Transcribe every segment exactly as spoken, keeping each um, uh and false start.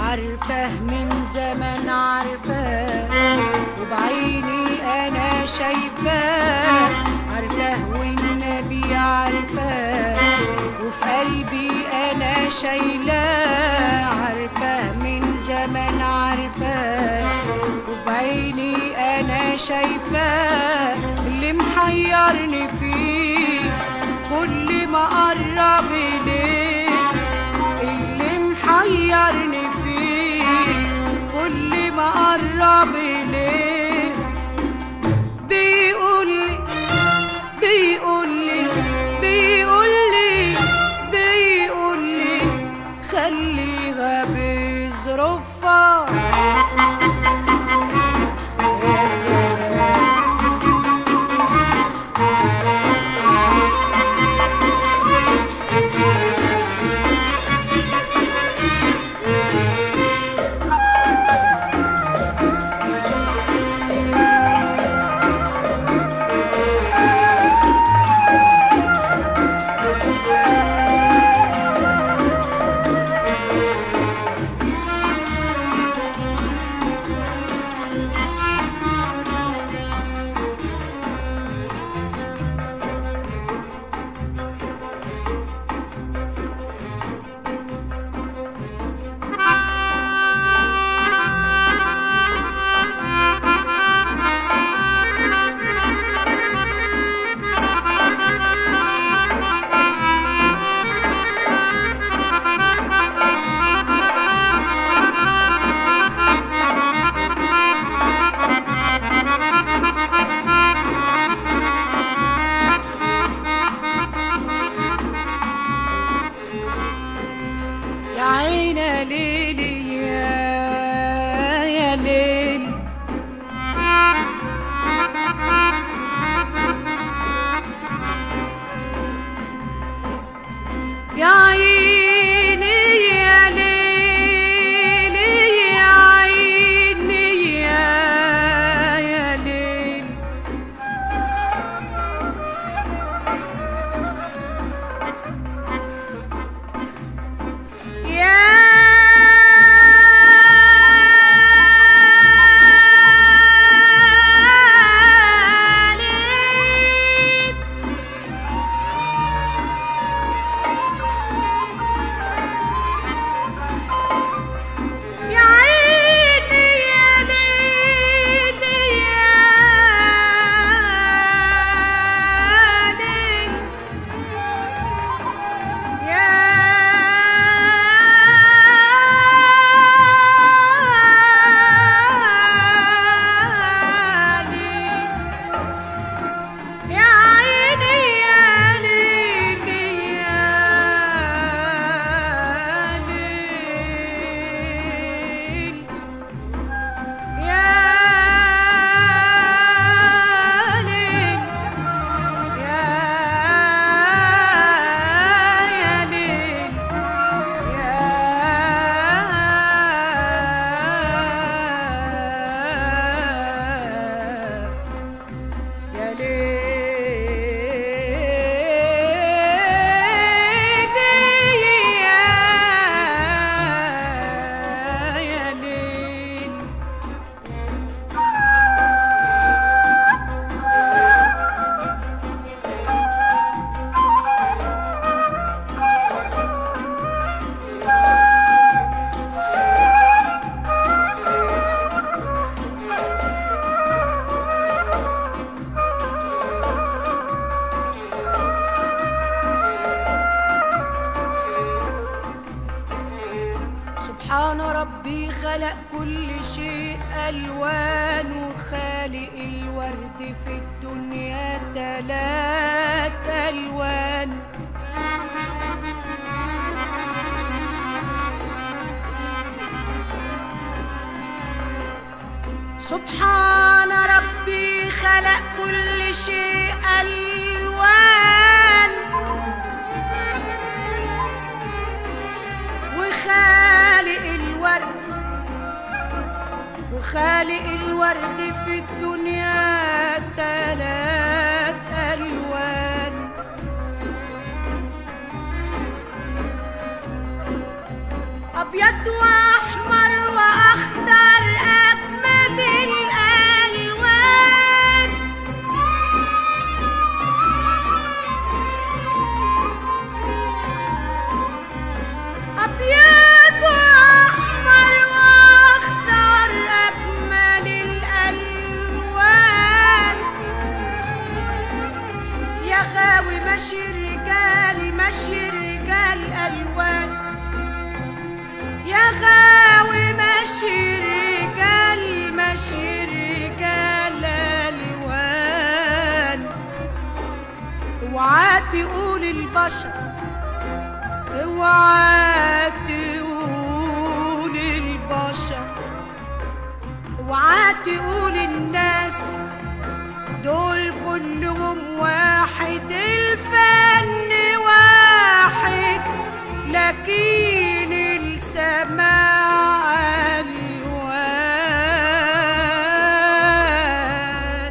عارفاه من زمان عارفاه، وبعيني انا شايفاه، عارفاه والنبي عارفاه، وفي قلبي انا شايلاه، عارفاه من زمان عارفاه، وبعيني انا شايفاه، اللي محيرني فيه كل ما قرب اليه، اللي محيرني فيه كل ما قرب اليه، بيقولي بيقولي بيقولي بيقولي خليها بظروفها. يا سلام يا عين يا ليلي يا يا ليل، يا عيني يا ليلي يا عيني يا يا ليل، يا سبحان ربي خلق كل شيء ألوان، وخالق الورد في الدنيا تلات ألوان، سبحان ربي خلق كل شيء ألوان، وخالق الورد وخالق الورد في الدنيا تلات ألوان، أبيض وأحمر وأخضر أجمل الألوان. أبيض وأحمر وأخضر أجمل الألوان. يا غاوي مشي الرجال مشي الرجال ألوان. يا غاوي مشي الرجال مشي الرجال ألوان. اوعى تقول البشر اوعى تقول البشر اوعى تقول الناس دول كلهم واحد. الفن واحد لكن السماع ألوان.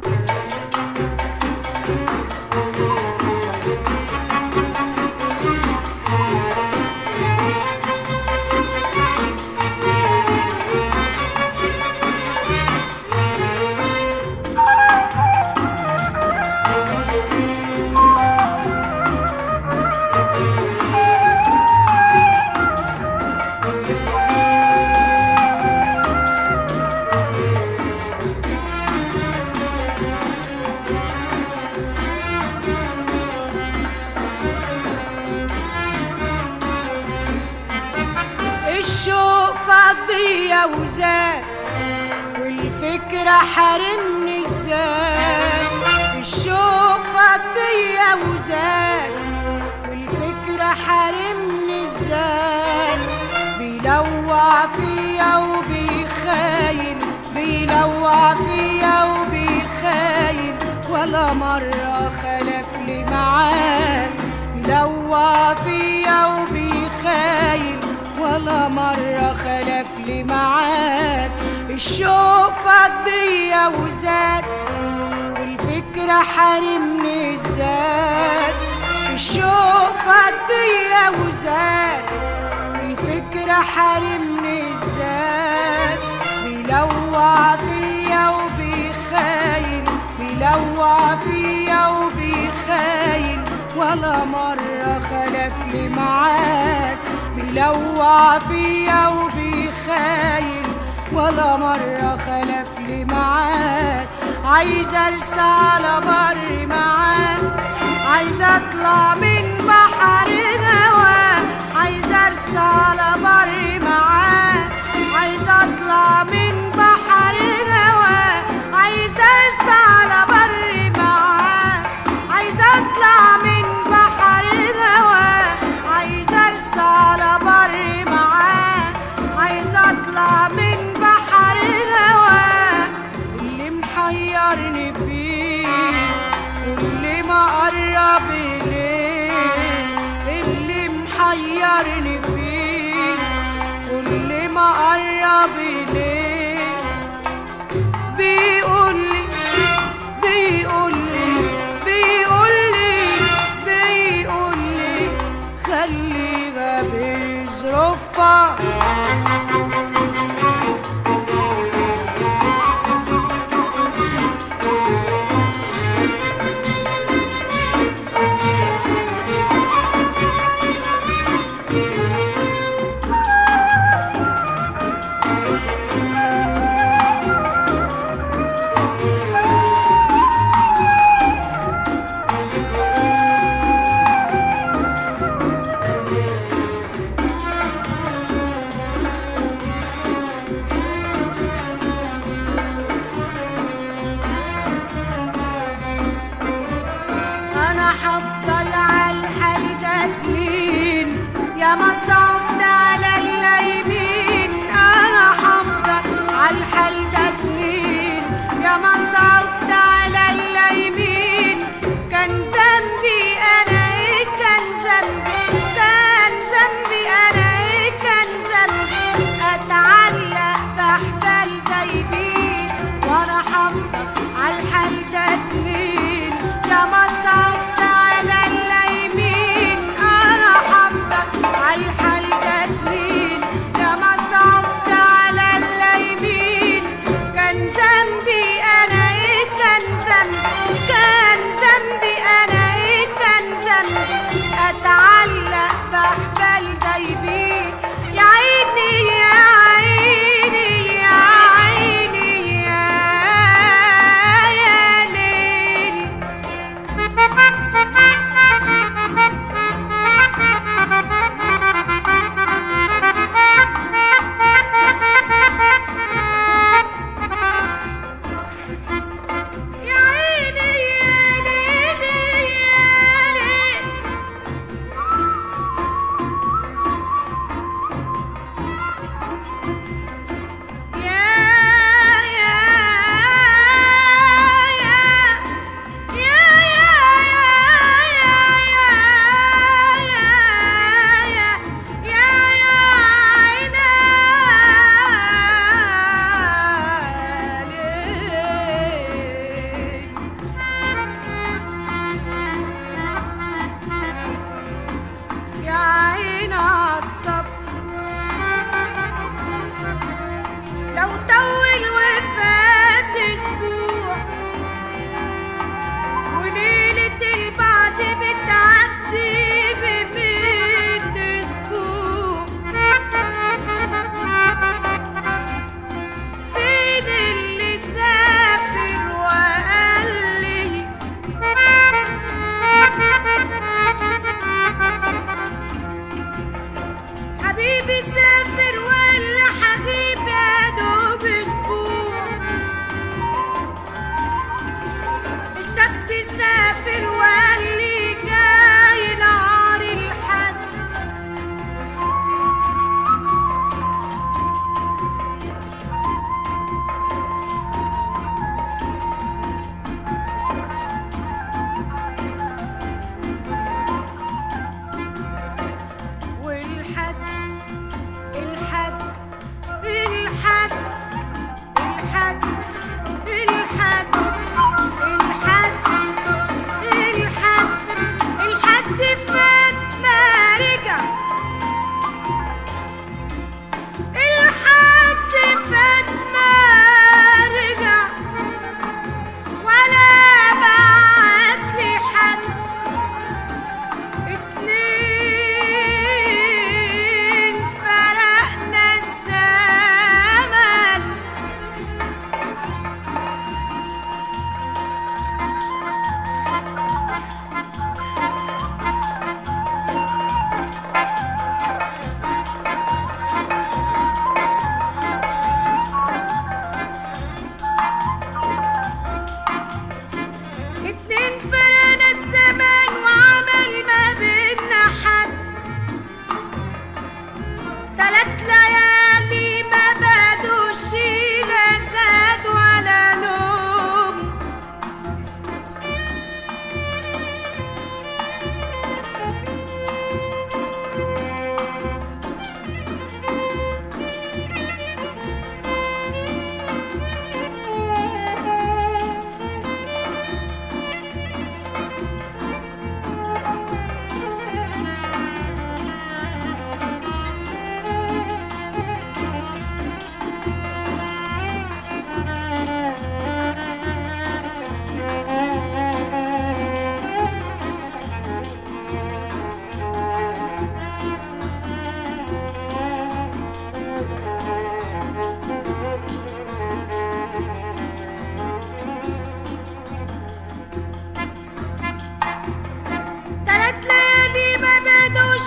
الشوق فاض بيا وزاد والفكرة حارمني الزاد. الشوق فاض بيا وزاد والفكرة حارمني الزاد. بيلوع فيا وبيخايل بيلوع فيا وبيخايل ولا مرة خلف لي معاد. بيلوع فيا وبيخايل ولا مرة خلف لي معاد. الشوق فاض بيا وزاد والفكرة حارمني الزاد. الشوق فاض بيا وزاد والفكرة حارمني الزاد. بيلوع فيا وبيخايل بيلوع فيا وبيخايل ولا مرة خلف لي معاد. بيلوع فيا وبيخايل ولا مرة خلف لي معاد. عايزة ارسى على بر معاه عايزة اطلع من بحر الهوى. عايزة ارسى على بر معاه عايزة اطلع من بحر الهوى. عايزة ارسى على بر معاه عايزة اطلع من بحر الهوى. عايزة ارسى على بر معاه عايزة اطلع من بحر الهوى. اللي محيرني فيه كل ما قرب إليه. اللي محيرني فيه كل ما قرب إليه. بيقولي بيقولي بيقولي بيقولي خليها بظروفها.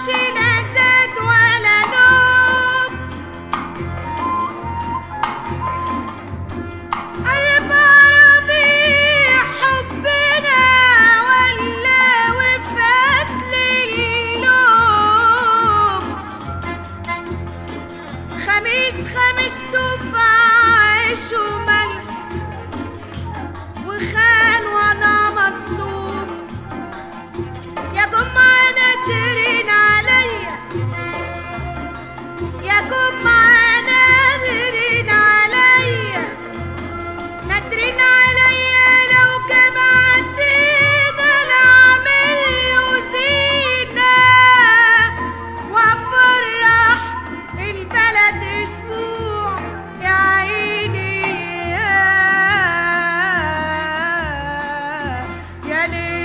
لا زاد ولا نوم. أربع ربيع حبنا ولا وفات لليوم. خميس خميس دفع عيش وملح وخان وانا مظلوم. يا جمعة نادرين عليا، يا جمعة نادرين عليا، نادرين عليا لو جمعتنا لأعمل له زينة وأفرح البلد أسبوع. يا عيني يا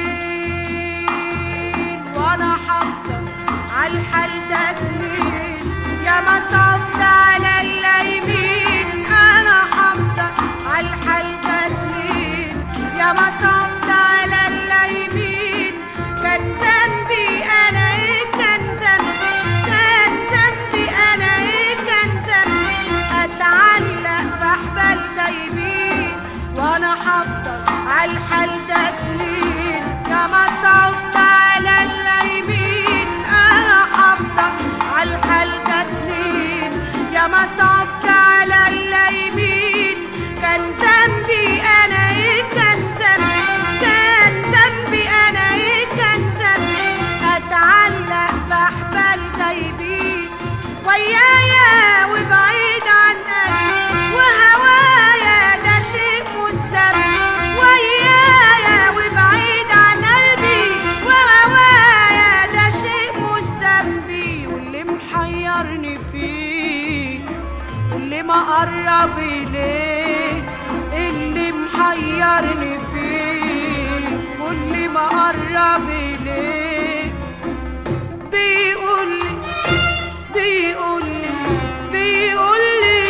ليل وأنا حافظة عالحال ده سنين. يا ما صعبت على اللايمين أنا حافظة عالحال ده سنين. يا ما صعبت على اللايمين. كان ذنبي أنا إيه كان ذنبي، كان ذنبي أنا إيه كان ذنبي أتعلق في أحبال دايبين وأنا حافظة عالحال ده سنين. يا ما صعبت على اللايمين أنا حافظة عالحال ده سنين. يا ما صعبت على اللايمين. كان ذنبي أنا إيه كان ذنبي، كان ذنبي أنا إيه كان ذنبي أتعلق بأحبال دايبين ويايا وبعيد عن قلبي وهوايا ده شيء مش ذنبي. ويايا وبعيد عن قلبي وهوايا ده شيء مش ذنبي. واللي محيرني فيه واللي ما قرب إليه، اللي محيرني فيه واللي ما قرب إليه بيقولي بيقولي بيقولي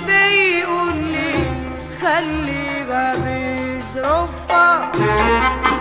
بيقولي خلي غبي ظروفها.